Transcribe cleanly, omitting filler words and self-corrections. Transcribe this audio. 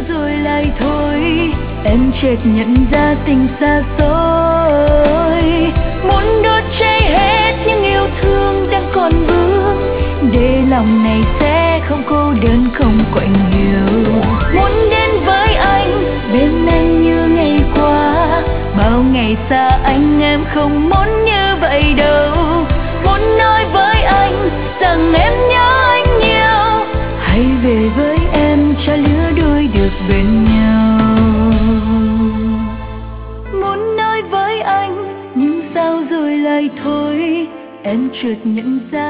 rồi lại thôi, em chợt nhận ra tình xa xôi. Muốn đốt cháy hết những yêu thương đang còn vương, để lòng này sẽ không cô đơn không quạnh hiu. Muốn đến với anh, bên anh như ngày qua, bao ngày xa anh em không muốn như vậy đâu. Muốn nói với anh rằng em nhớ anh nhiều, hãy về với em cho lứa đôi được bên nhau. Muốn nói với anh nhưng sao rồi lại thôi, em chợt nhận ra